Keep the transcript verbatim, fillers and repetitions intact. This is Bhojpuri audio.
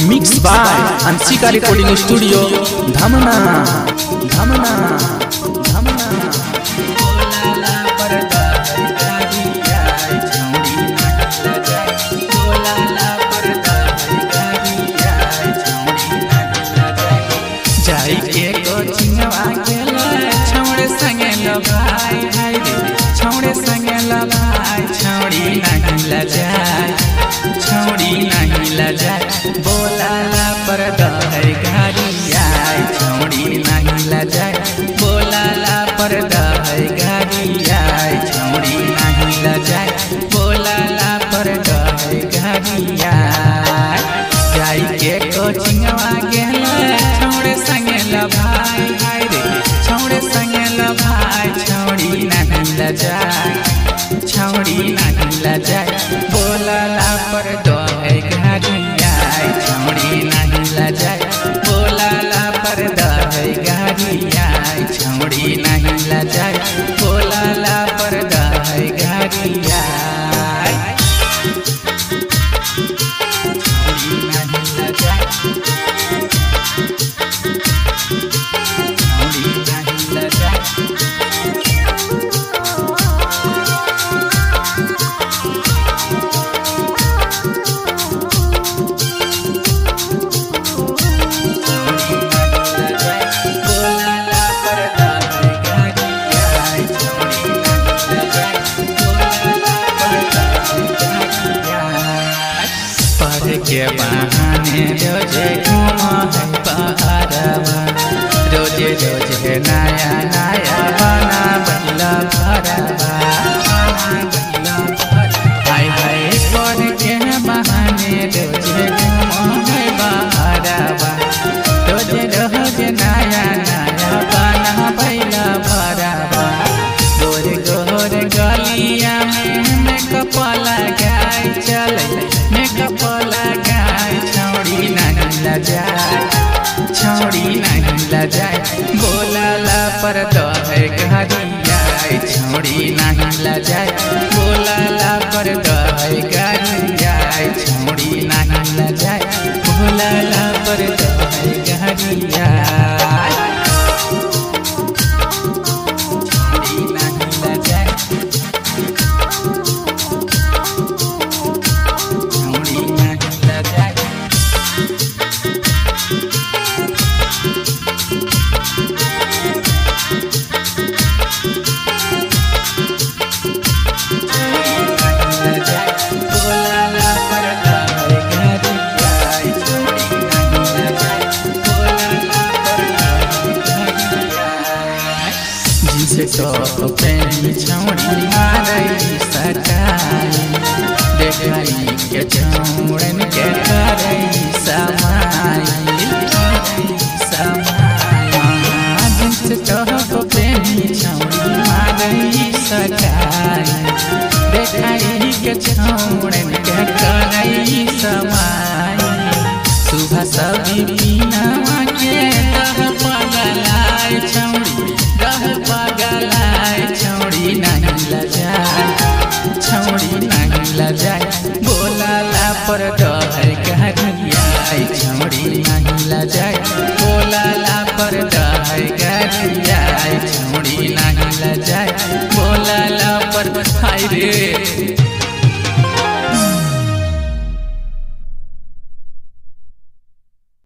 Mix by Anshika recording studio Dhamna Dhamna Dhamna. जाई के कोचिंगवा गेले छौड़े संगे लो भाई हाय रे छौड़े संगे लो भाई छौड़ी नहीं ला जाए छौड़ी नहीं ला जाए बोलाला पर दहै घारी आए छौड़ी नहीं ला जाए बोलाला पर दहै घारी आए छौड़ी नहीं ला जाए बोलाला पर दहै घारी आए। जाई के कोचिंगवा गेले छौड़े संगे ला भाई हाय रे छौड़े संगे ला भाई छौड़ी नहीं ला जाए छौड़ी नहीं ला जाए बोलाला पर दहै घारी आए छौड़ी नहीं ला जाए बोलाला पर दहै घारी आए छौड़ी नहीं ला जाए बोलाला पर दहै घारी आए छौड़ी नहीं ला जाए छौड़ी नहीं ला जाए। के बहाने रोजे घूमा है पहाड़वा रोजे रोजे नया नया बना बदला भरवा हाय हाय पर के बहाने रोजे घूमा है पहाड़वा रोजे रोजे नया नया बना बैला भरवा गोर गोर गलिया में मेकअप लगाए चले मेकअप लगाए छौड़ी नहीं ला जाए छौड़ी नहीं ला जाए बोलाला पर दहै घारी आए छौड़ी नहीं ला जाए बोलाला पर दहै घारी आए छौड़ी नहीं ला जाए बोलाला पर दहै घारी आए छौड़ी नहीं ला जाए छौड़ी नहीं ला जाए। तो प्रेमी छौड़ी मारई सटाई देखाई के छौड़न के करई समाई समाई जिनसे तो प्रेमी छौड़ी मारई सटाई देखाई के छौड़न के करई समाई सुबह सभी पीना के दह पगलाए छौड़ी दह पगलाए छौड़ी नहीं ला जाए छौड़ी नहीं ला जाए बोलाला पर दहै घारी आए छौड़ी नहीं ला जाए बोलाला पर दहै घारी आए छौड़ी नहीं ला जाए बोलाला पर हाय रे।